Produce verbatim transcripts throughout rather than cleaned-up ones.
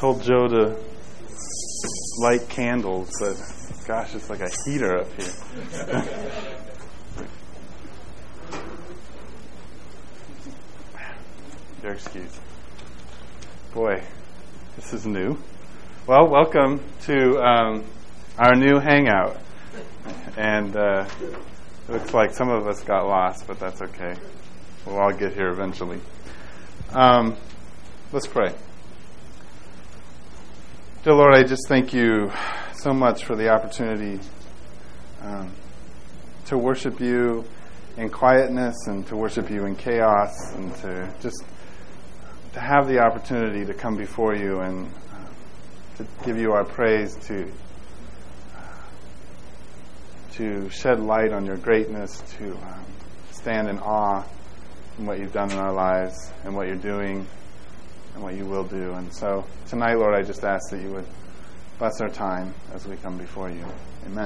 told Joe to light candles, but gosh, it's like a heater up here. Your excuse. Boy, this is new. Well, welcome to um, our new hangout. And uh, it looks like some of us got lost, but that's okay. We'll all get here eventually. Um, let's pray. Dear Lord, I just thank you so much for the opportunity um, to worship you in quietness and to worship you in chaos and to just to have the opportunity to come before you and uh, to give you our praise, to uh, to shed light on your greatness, to um, stand in awe in what you've done in our lives and what you're doing and what you will do. And so tonight, Lord, I just ask that you would bless our time as we come before you. Amen.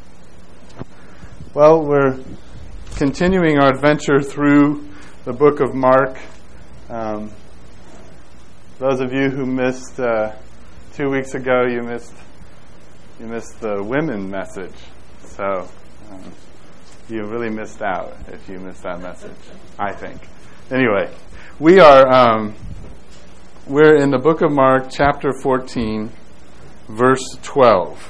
Well, we're continuing our adventure through the book of Mark. Um, those of you who missed uh, two weeks ago, you missed you missed the women message. So um, you really missed out if you missed that message, I think. Anyway, we are um, we're in the book of Mark, chapter fourteen, verse twelve.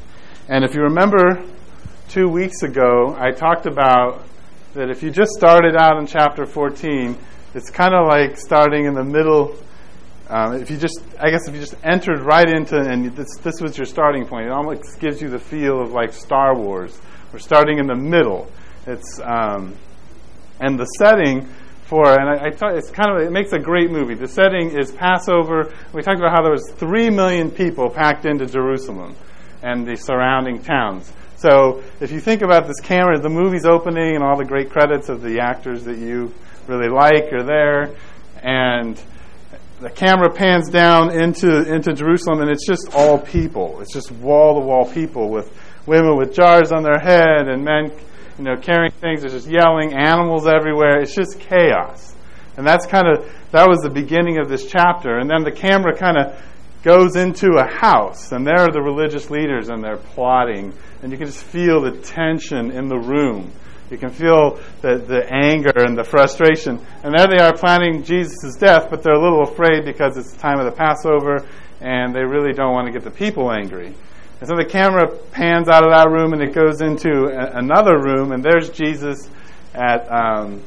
And if you remember two weeks ago, I talked about that if you just started out in chapter fourteen, it's kind of like starting in the middle. Um, if you just, I guess if you just entered right into, and this, this was your starting point, it almost gives you the feel of like Star Wars. We're starting in the middle. It's um, and the setting for, and I, I thought it's kind of, it makes a great movie. The setting is Passover. We talked about how there was three million people packed into Jerusalem and the surrounding towns. So if you think about this camera, the movie's opening and all the great credits of the actors that you really like are there, and the camera pans down into into Jerusalem, and it's just all people. It's just wall-to-wall people with women with jars on their head and men, you know, carrying things. They're just yelling, animals everywhere. It's just chaos. And that's kind of, that was the beginning of this chapter. And then the camera kind of goes into a house, and there are the religious leaders, and they're plotting. And you can just feel the tension in the room. You can feel the, the anger and the frustration. And there they are planning Jesus' death, but they're a little afraid because it's the time of the Passover, and they really don't want to get the people angry. And so the camera pans out of that room, and it goes into a, another room, and there's Jesus at um,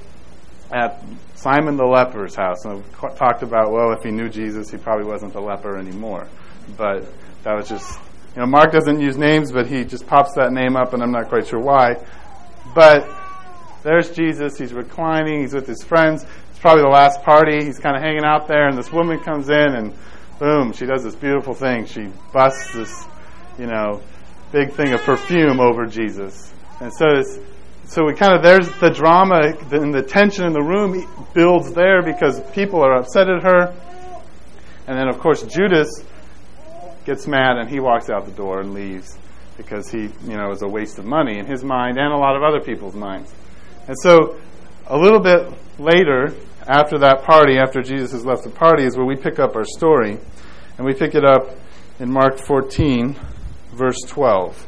at Simon the leper's house. And we've talked about, well, if he knew Jesus, he probably wasn't the leper anymore. But that was just, you know, Mark doesn't use names, but he just pops that name up, and I'm not quite sure why. But there's Jesus. He's reclining. He's with his friends. It's probably the last party. He's kind of hanging out there, and this woman comes in, and boom, she does this beautiful thing. She busts this, you know, big thing of perfume over Jesus. And so it's, so we kind of, there's the drama and the tension in the room builds there because people are upset at her. And then, of course, Judas gets mad, and he walks out the door and leaves because he, you know, it was a waste of money in his mind and a lot of other people's minds. And so a little bit later, after that party, after Jesus has left the party, is where we pick up our story. And we pick it up in Mark fourteen, verse twelve.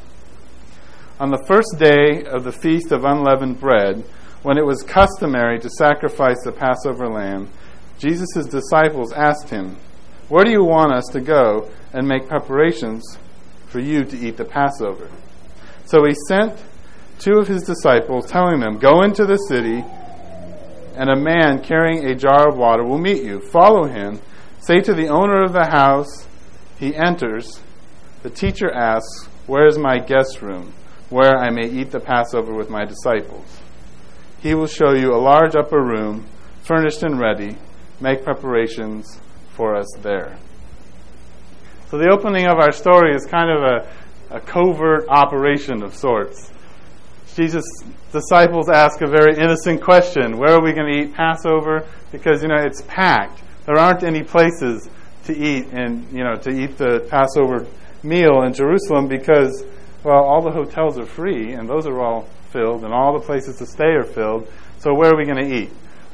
On the first day of the Feast of Unleavened Bread, when it was customary to sacrifice the Passover lamb, Jesus' disciples asked him, "Where do you want us to go and make preparations for you to eat the Passover?" So he sent two of his disciples, telling them, "Go into the city, and a man carrying a jar of water will meet you. Follow him. Say to the owner of the house," he enters, "the teacher asks, 'Where is my guest room, where I may eat the Passover with my disciples?' He will show you a large upper room, furnished and ready. Make preparations for us there." So the opening of our story is kind of a, a covert operation of sorts. Jesus' disciples ask a very innocent question. Where are we going to eat Passover? Because, you know, it's packed. There aren't any places to eat and, you know, to eat the Passover meal in Jerusalem because, well, all the hotels are free and those are all filled and all the places to stay are filled. So where are we going to eat?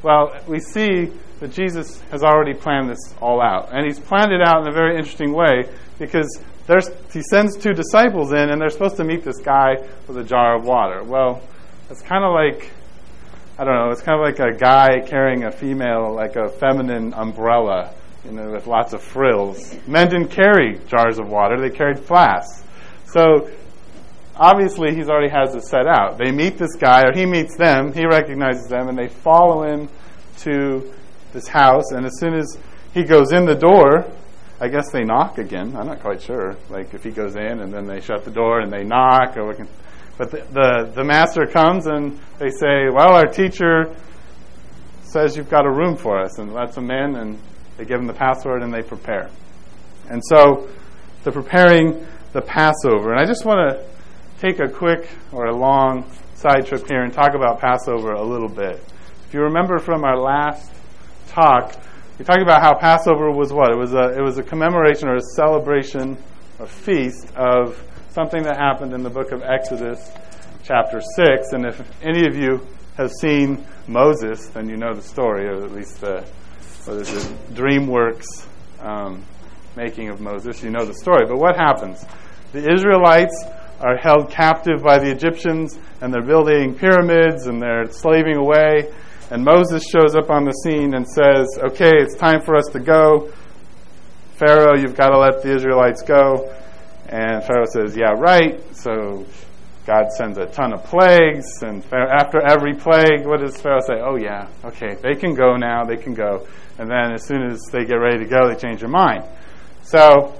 Well, we see that Jesus has already planned this all out. And he's planned it out in a very interesting way because there's, he sends two disciples in, and they're supposed to meet this guy with a jar of water. Well, it's kind of like, I don't know, it's kind of like a guy carrying a female, like a feminine umbrella, you know, with lots of frills. Men didn't carry jars of water, they carried flasks. So, obviously, he's already has it set out. They meet this guy, or he meets them, he recognizes them, and they follow him to this house, and as soon as he goes in the door, I guess they knock again. I'm not quite sure. Like, if he goes in, and then they shut the door, and they knock, or we can... But the, the, the master comes, and they say, well, our teacher says you've got a room for us, and lets them in, and they give them the password, and they prepare. And so, they're preparing the Passover. And I just want to take a quick or a long side trip here and talk about Passover a little bit. If you remember from our last talk, we talked about how Passover was what? It was a, it was a commemoration or a celebration, a feast of something that happened in the book of Exodus, chapter six. And if any of you have seen Moses, then you know the story, or at least the, what is it, DreamWorks um, making of Moses. You know the story. But what happens? The Israelites are held captive by the Egyptians, and they're building pyramids, and they're slaving away. And Moses shows up on the scene and says, okay, it's time for us to go. Pharaoh, you've got to let the Israelites go. And Pharaoh says, yeah, right. So God sends a ton of plagues, and after every plague, what does Pharaoh say? Oh, yeah, okay, they can go now, they can go. And then as soon as they get ready to go, they change their mind. So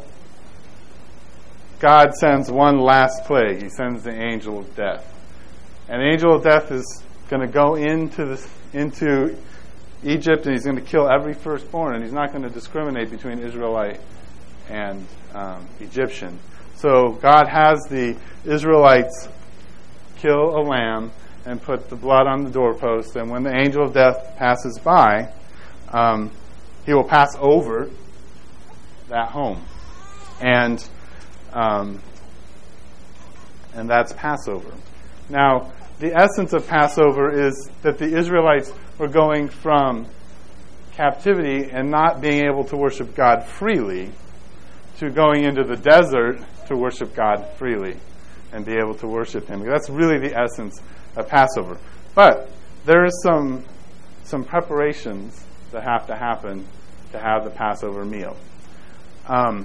God sends one last plague. He sends the angel of death. And the angel of death is going to go into this, into Egypt, and he's going to kill every firstborn, and he's not going to discriminate between Israelite and um, Egyptian. So God has the Israelites kill a lamb and put the blood on the doorpost, and when the angel of death passes by, um, he will pass over that home. And um, and that's Passover. Now, the essence of Passover is that the Israelites were going from captivity and not being able to worship God freely to going into the desert to worship God freely and be able to worship Him. That's really the essence of Passover. But there is some some preparations that have to happen to have the Passover meal. Um,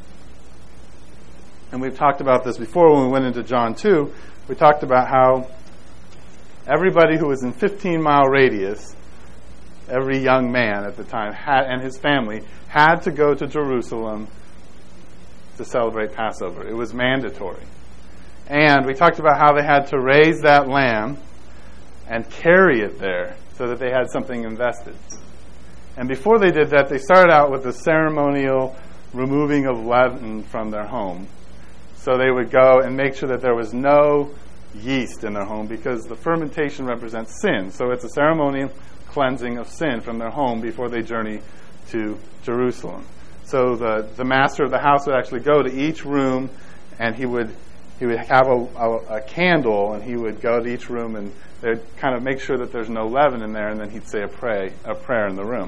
and we've talked about this before when we went into John two. We talked about how everybody who was in fifteen-mile radius, every young man at the time had, and his family had to go to Jerusalem to celebrate Passover. It was mandatory. And we talked about how they had to raise that lamb and carry it there so that they had something invested. And before they did that, they started out with the ceremonial removing of leaven from their home. So they would go and make sure that there was no yeast in their home, because the fermentation represents sin. So it's a ceremonial cleansing of sin from their home before they journey to Jerusalem. So the, the master of the house would actually go to each room, and he would he would have a, a, a candle, and he would go to each room, and they'd kind of make sure that there's no leaven in there, and then he'd say a pray a prayer in the room.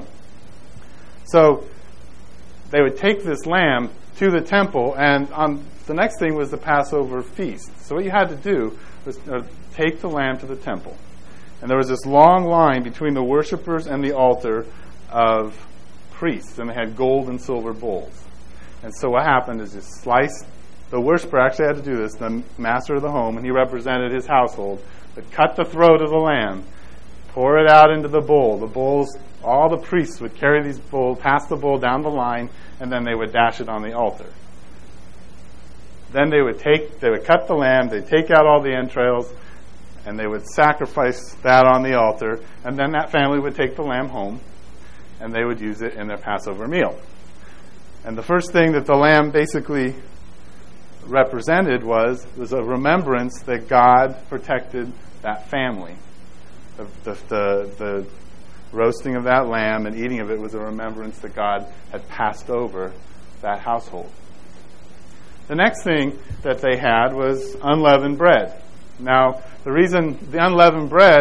So they would take this lamb to the temple, and on the next thing was the Passover feast. So what you had to do was uh, take the lamb to the temple, and there was this long line between the worshipers and the altar of priests, and they had gold and silver bowls. And so what happened is, just slice. The worshiper actually had to do this, the master of the home, and he represented his household, would cut the throat of the lamb, pour it out into the bowl. The bowls, all the priests would carry these bowls, pass the bowl down the line, and then they would dash it on the altar. Then they would take, they would cut the lamb, they'd take out all the entrails, and they would sacrifice that on the altar, and then that family would take the lamb home, and they would use it in their Passover meal. And the first thing that the lamb basically represented was was a remembrance that God protected that family. The, the, the, the roasting of that lamb and eating of it was a remembrance that God had passed over that household. The next thing that they had was unleavened bread. Now, the reason the unleavened bread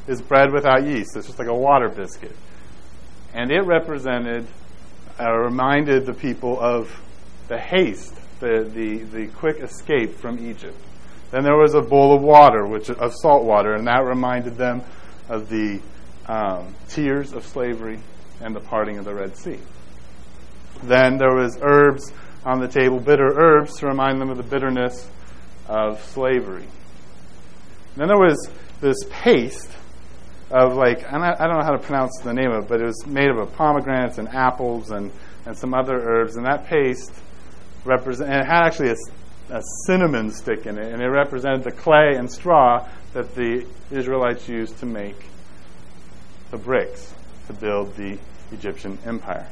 is bread without yeast. It's just like a water biscuit. And it represented, uh, reminded the people of the haste, the, the, the quick escape from Egypt. Then there was a bowl of water, which of salt water, and that reminded them of the um, tears of slavery and the parting of the Red Sea. Then there was herbs on the table, bitter herbs, to remind them of the bitterness of slavery. Then there was this paste of like, I don't know how to pronounce the name of it, but it was made of a pomegranates and apples and, and some other herbs, and that paste represent, and it had actually a, a cinnamon stick in it, and it represented the clay and straw that the Israelites used to make the bricks to build the Egyptian empire.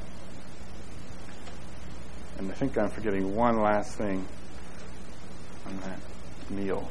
And I think I'm forgetting one last thing on that meal.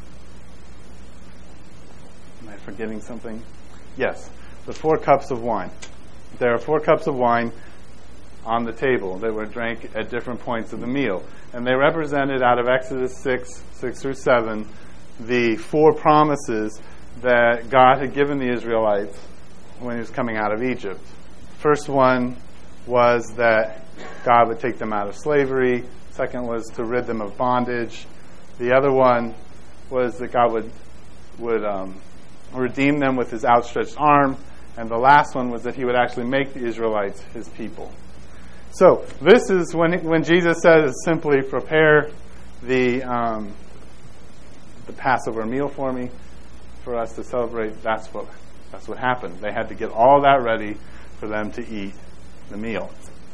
Am I forgetting something? Yes, the four cups of wine. There are four cups of wine on the table that were drank at different points of the meal. And they represented, out of Exodus six, six through seven, the four promises that God had given the Israelites when he was coming out of Egypt. First one was that God would take them out of slavery. Second was to rid them of bondage. The other one was that God would would um, redeem them with his outstretched arm. And the last one was that he would actually make the Israelites his people. So this is when when Jesus says simply prepare the um, the Passover meal for me, for us to celebrate. That's what that's what happened. They had to get all that ready for them to eat the meal.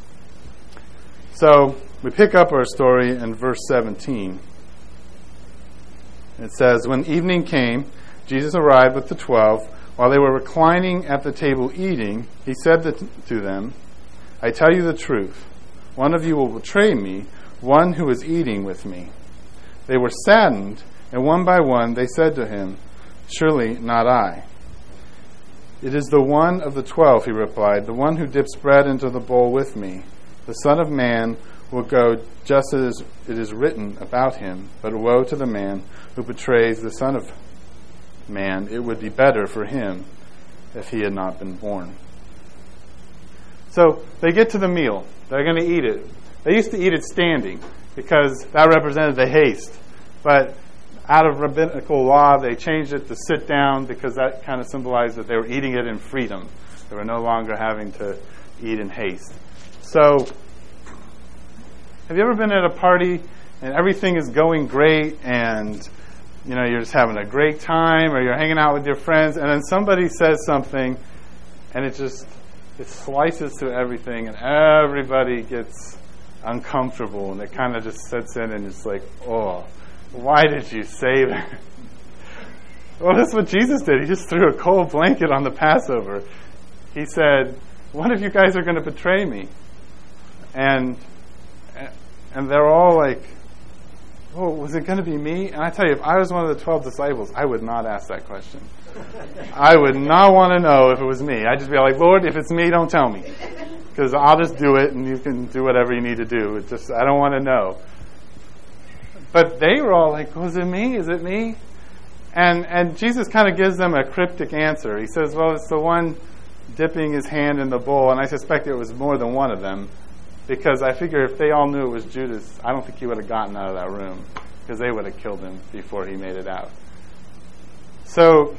So we pick up our story in verse seventeen. It says, when evening came, Jesus arrived with the twelve. While they were reclining at the table eating, he said to them, I tell you the truth. One of you will betray me, one who is eating with me. They were saddened, and one by one they said to him, surely not I. It is the one of the twelve, he replied, the one who dips bread into the bowl with me. The Son of Man will go just as it is written about him, but woe to the man who betrays the Son of Man. It would be better for him if he had not been born. So they get to the meal. They're going to eat it. They used to eat it standing because that represented the haste. But out of rabbinical law, they changed it to sit down because that kind of symbolized that they were eating it in freedom. They were no longer having to eat in haste. So, have you ever been at a party and everything is going great and, you know, you're just having a great time, or you're hanging out with your friends, and then somebody says something and it just, it slices through everything and everybody gets uncomfortable and it kind of just sets in and it's like, oh, why did you say that? Well, that's what Jesus did. He just threw a cold blanket on the Passover. He said, one of you guys are going to betray me. And and they're all like, oh, was it going to be me? And I tell you, if I was one of the twelve disciples, I would not ask that question. I would not want to know if it was me. I'd just be like, Lord, if it's me, don't tell me. Because I'll just do it and you can do whatever you need to do. It's just, I don't want to know. But they were all like, was it me? Is it me? And and Jesus kind of gives them a cryptic answer. He says, well, it's the one dipping his hand in the bowl. And I suspect it was more than one of them. Because I figure if they all knew it was Judas, I don't think he would have gotten out of that room. Because they would have killed him before he made it out. So,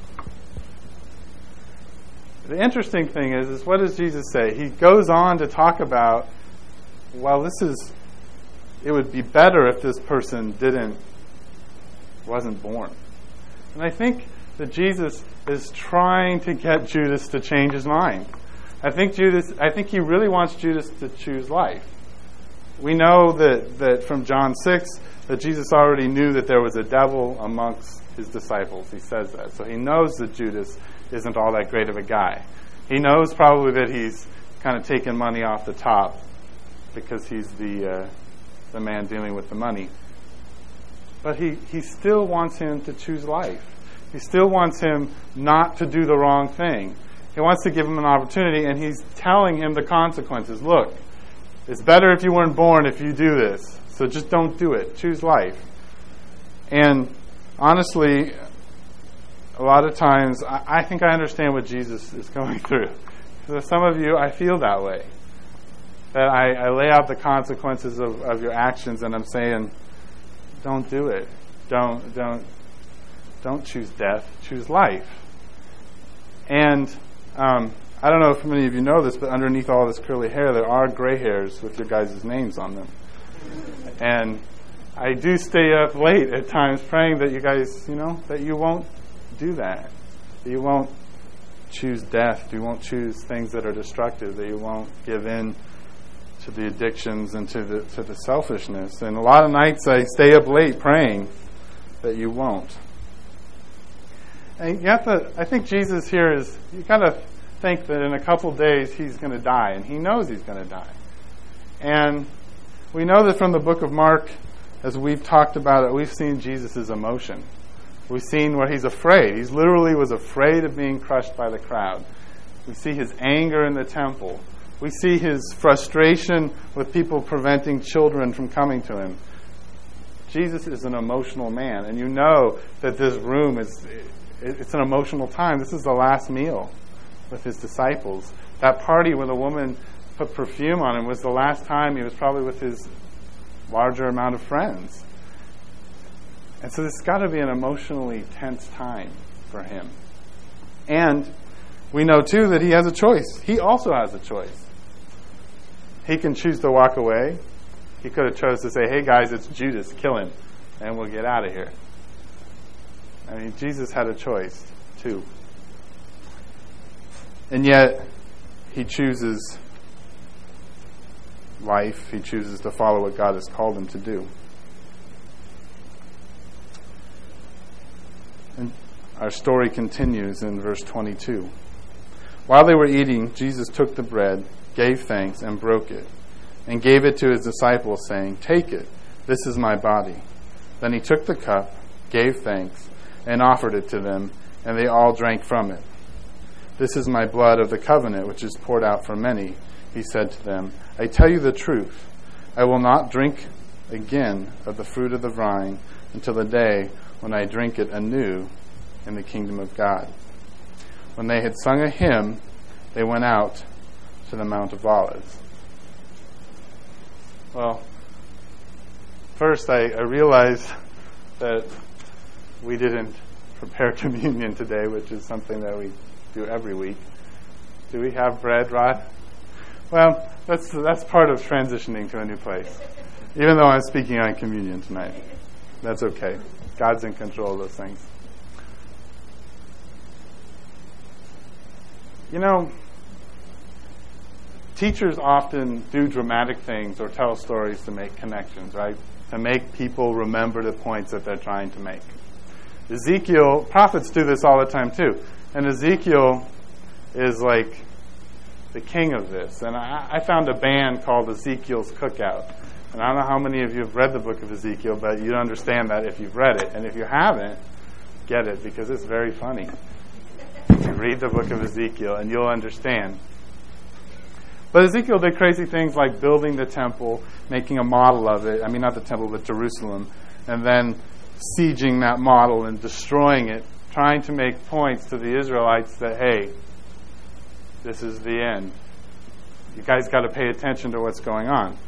the interesting thing is, is what does Jesus say? He goes on to talk about, well, this is, it would be better if this person didn't, wasn't born. And I think that Jesus is trying to get Judas to change his mind. I think Judas, I think he really wants Judas to choose life. We know that, that from John six, that Jesus already knew that there was a devil amongst his disciples. He says that. So he knows that Judas isn't all that great of a guy. He knows probably that he's kind of taken money off the top because he's the uh, the man dealing with the money. But he, he still wants him to choose life. He still wants him not to do the wrong thing. He wants to give him an opportunity, and he's telling him the consequences. Look, it's better if you weren't born if you do this. So just don't do it. Choose life. And honestly, a lot of times, I, I think I understand what Jesus is going through. For some of you, I feel that way. That I, I lay out the consequences of, of your actions, and I'm saying, don't do it. Don't don't don't choose death. Choose life. And um, I don't know if many of you know this, but underneath all this curly hair, there are gray hairs with your guys' names on them. And I do stay up late at times praying that you guys, you know, that you won't do that. That you won't choose death. You won't choose things that are destructive. That you won't give in to the addictions and to the to the selfishness. And a lot of nights I stay up late praying that you won't. And you have to, I think Jesus here is, you got to think that in a couple days he's going to die, and he knows he's going to die. And we know that from the book of Mark, as we've talked about it, we've seen Jesus' emotion. We've seen where he's afraid. He literally was afraid of being crushed by the crowd. We see his anger in the temple. We see his frustration with people preventing children from coming to him. Jesus is an emotional man, and you know that this room is, it's an emotional time. This is the last meal with his disciples. That party where the woman put perfume on him was the last time he was probably with his larger amount of friends. And so this has got to be an emotionally tense time for him. And we know too that he has a choice. He also has a choice. He can choose to walk away. He could have chose to say, hey guys, it's Judas, kill him, and we'll get out of here. I mean, Jesus had a choice too. And yet, he chooses life. He chooses to follow what God has called him to do. And our story continues in verse twenty-two. While they were eating, Jesus took the bread, gave thanks, and broke it, and gave it to his disciples, saying, take it, this is my body. Then he took the cup, gave thanks, and offered it to them, and they all drank from it. This is my blood of the covenant, which is poured out for many, he said to them. I tell you the truth, I will not drink again of the fruit of the vine until the day when I drink it anew in the kingdom of God. When they had sung a hymn, they went out to the Mount of Olives. Well, first I, I realized that we didn't prepare communion today, which is something that we do every week. Do we have bread, Rod? Well, that's that's part of transitioning to a new place. Even though I'm speaking on communion tonight. That's okay. God's in control of those things. You know, teachers often do dramatic things or tell stories to make connections, right? To make people remember the points that they're trying to make. Ezekiel, prophets do this all the time too. And Ezekiel is like the king of this. And I, I found a band called Ezekiel's Cookout. And I don't know how many of you have read the book of Ezekiel, but you understand that if you've read it. And if you haven't, get it, because it's very funny. You read the book of Ezekiel and you'll understand. But Ezekiel did crazy things like building the temple, making a model of it. I mean, not the temple, but Jerusalem. And then sieging that model and destroying it, trying to make points to the Israelites that, hey, this is the end. You guys got to pay attention to what's going on.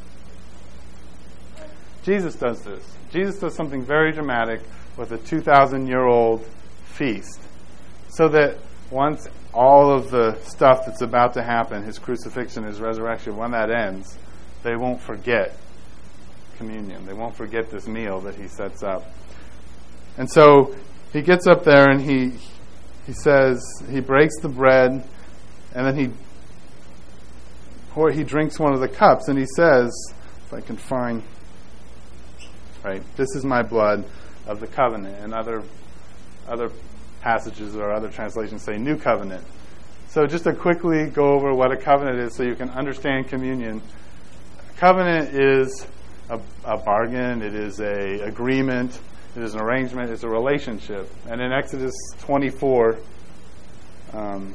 Jesus does this. Jesus does something very dramatic with a two thousand year old feast. So that once all of the stuff that's about to happen, his crucifixion, his resurrection, when that ends, they won't forget communion. They won't forget this meal that he sets up. And so he gets up there and he he says, he breaks the bread, and then he pour, he drinks one of the cups, and he says, if I can find, right, this is my blood of the covenant. And other other passages or other translations say new covenant. So just to quickly go over what a covenant is so you can understand communion. A covenant is a, a bargain, it is a agreement, it is an arrangement, it's a relationship. And in Exodus twenty-four, um,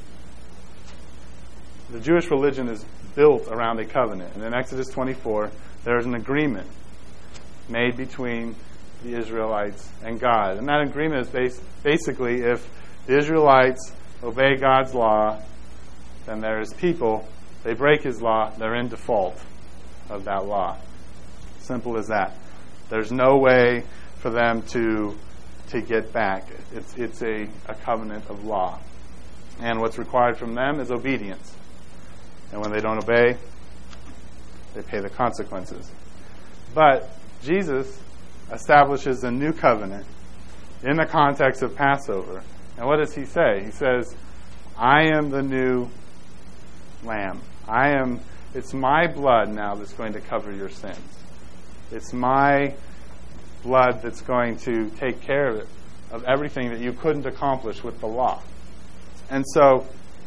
the Jewish religion is built around a covenant. And in Exodus twenty-four, there's an agreement made between the Israelites and God. And that agreement is based, basically if the Israelites obey God's law, then they're His people. They break His law, they're in default of that law. Simple as that. There's no way for them to to get back. It's it's a, a covenant of law. And what's required from them is obedience. And when they don't obey, they pay the consequences. But Jesus establishes a new covenant in the context of Passover. And what does He say? He says, I am the new lamb. I am, it's my blood now that's going to cover your sins. It's my blood that's going to take care of it, of everything that you couldn't accomplish with the law. And so,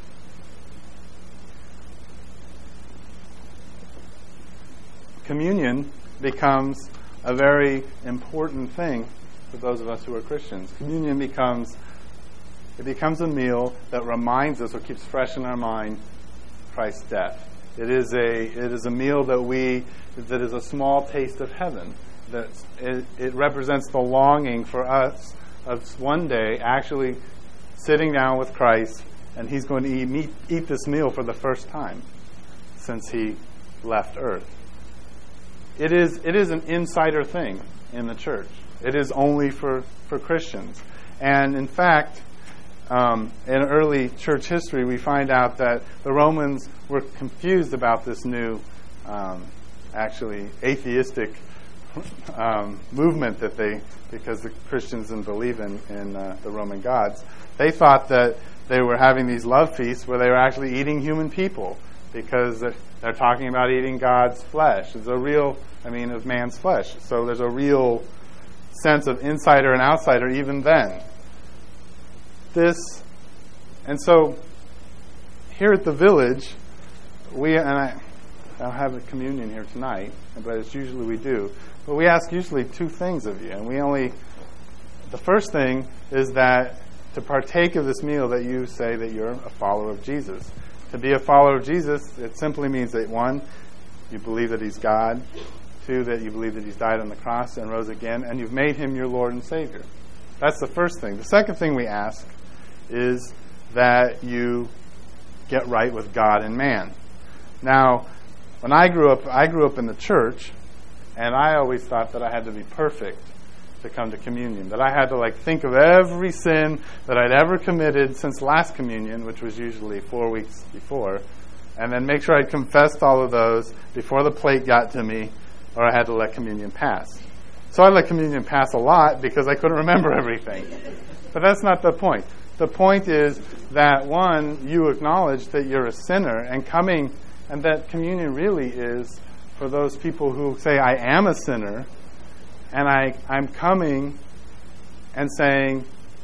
communion becomes a very important thing for those of us who are Christians. Communion becomes it becomes a meal that reminds us or keeps fresh in our mind Christ's death. It is a it is a meal that we that is a small taste of heaven. That it, it represents the longing for us of one day actually sitting down with Christ, and He's going to eat, meet, eat this meal for the first time since He left earth. It is it is an insider thing in the church. It is only for, for Christians. And in fact, um, in early church history, we find out that the Romans were confused about this new, um, actually, atheistic um, movement that they, because the Christians didn't believe in, in uh, the Roman gods, they thought that they were having these love feasts where they were actually eating human people, because they're talking about eating God's flesh. It's a real, I mean, of man's flesh. So there's a real sense of insider and outsider even then. This, and so here at the village, we, and I, I'll have a communion here tonight, but it's usually we do. But we ask usually two things of you, and we only, the first thing is that to partake of this meal that you say that you're a follower of Jesus. To be a follower of Jesus, it simply means that, one, you believe that He's God. Two, that you believe that He's died on the cross and rose again, and you've made Him your Lord and Savior. That's the first thing. The second thing we ask is that you get right with God and man. Now, when I grew up, I grew up in the church, and I always thought that I had to be perfect to come to communion, that I had to like think of every sin that I'd ever committed since last communion, which was usually four weeks before, and then make sure I'd confessed all of those before the plate got to me, or I had to let communion pass. So I let communion pass a lot because I couldn't remember everything. But that's not the point. The point is that, one, you acknowledge that you're a sinner, and coming, and that communion really is for those people who say, I am a sinner, and I, I'm coming and saying,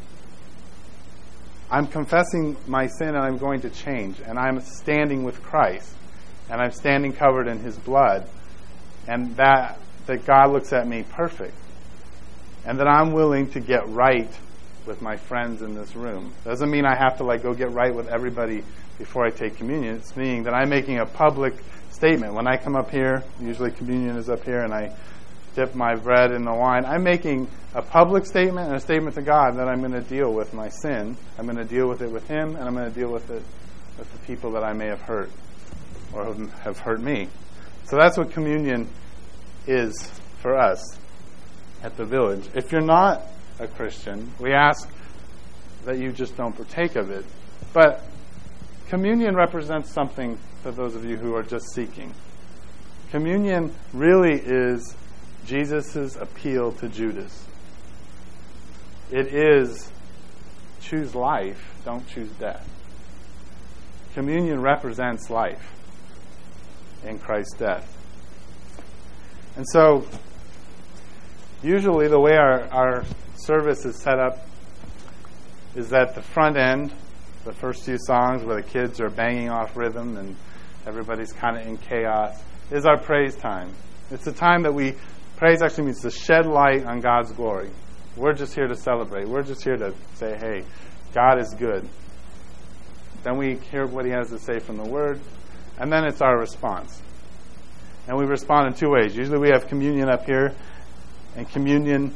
I'm confessing my sin and I'm going to change. And I'm standing with Christ. And I'm standing covered in His blood. And that, that God looks at me perfect. And that I'm willing to get right with my friends in this room. Doesn't mean I have to like go get right with everybody before I take communion. It's meaning that I'm making a public statement. When I come up here, usually communion is up here, and I dip my bread in the wine, I'm making a public statement and a statement to God that I'm going to deal with my sin. I'm going to deal with it with Him, and I'm going to deal with it with the people that I may have hurt or have hurt me. So that's what communion is for us at the village. If you're not a Christian, we ask that you just don't partake of it. But communion represents something for those of you who are just seeking. Communion really is Jesus' appeal to Judas. It is choose life, don't choose death. Communion represents life in Christ's death. And so, usually the way our, our service is set up is that the front end, the first few songs where the kids are banging off rhythm and everybody's kind of in chaos, is our praise time. It's a time that we praise actually means to shed light on God's glory. We're just here to celebrate. We're just here to say, hey, God is good. Then we hear what He has to say from the Word, and then it's our response. And we respond in two ways. Usually we have communion up here, and communion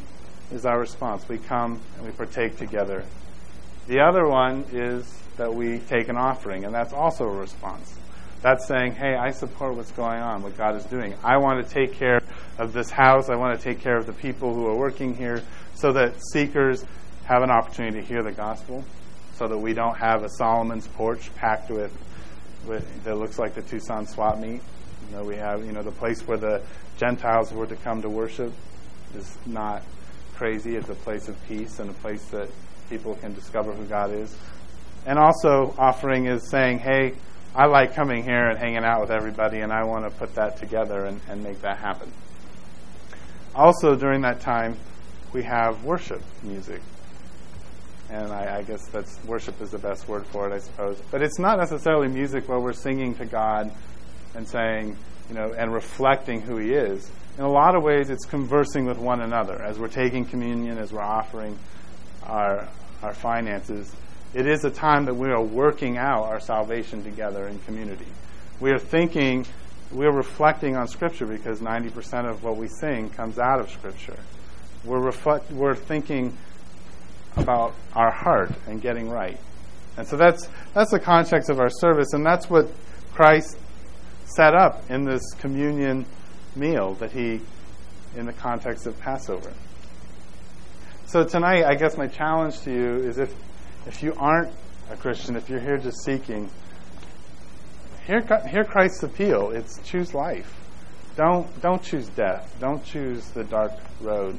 is our response. We come and we partake together. The other one is that we take an offering, and that's also a response. That's saying, hey, I support what's going on, what God is doing. I want to take care of this house. I want to take care of the people who are working here so that seekers have an opportunity to hear the gospel, so that we don't have a Solomon's porch packed with, with that looks like the Tucson swap meet. You know, we have, you know, the place where the Gentiles were to come to worship is not crazy. It's a place of peace and a place that people can discover who God is. And also, offering is saying, hey, I like coming here and hanging out with everybody, and I want to put that together and, and make that happen. Also, during that time, we have worship music. And I, I guess that's worship is the best word for it, I suppose. But it's not necessarily music where we're singing to God and saying, you know, and reflecting who He is. In a lot of ways, it's conversing with one another. As we're taking communion, as we're offering our our finances, it is a time that we are working out our salvation together in community. We are thinking, we are reflecting on Scripture because ninety percent of what we sing comes out of Scripture. We're reflect, we're thinking about our heart and getting right. And so that's that's the context of our service, and that's what Christ set up in this communion meal that He, in the context of Passover. So tonight, I guess my challenge to you is if if you aren't a Christian, if you're here just seeking, hear, hear Christ's appeal. It's choose life. Don't don't choose death. Don't choose the dark road.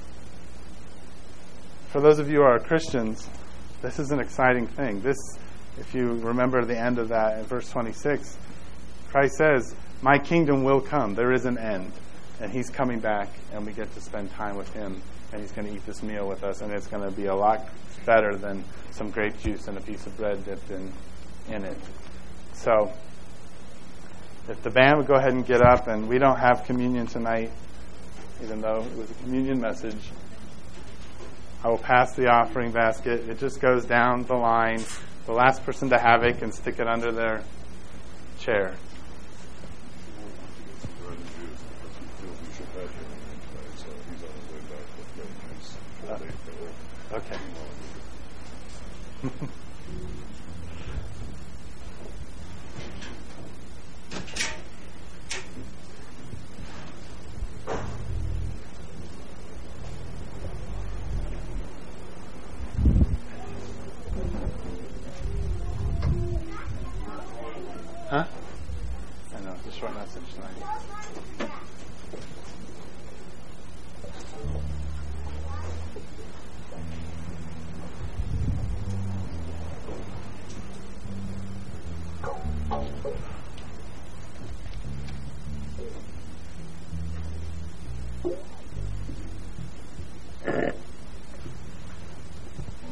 For those of you who are Christians, this is an exciting thing. This, if you remember the end of that in verse twenty-six, Christ says, my kingdom will come. There is an end. And He's coming back, and we get to spend time with Him. And He's going to eat this meal with us, and it's going to be a lot better than some grape juice and a piece of bread dipped in, in it. So, if the band would go ahead and get up, and we don't have communion tonight, even though it was a communion message, I will pass the offering basket. It just goes down the line. The last person to have it can stick it under their chair. Okay. Huh? I know, it's a short message tonight.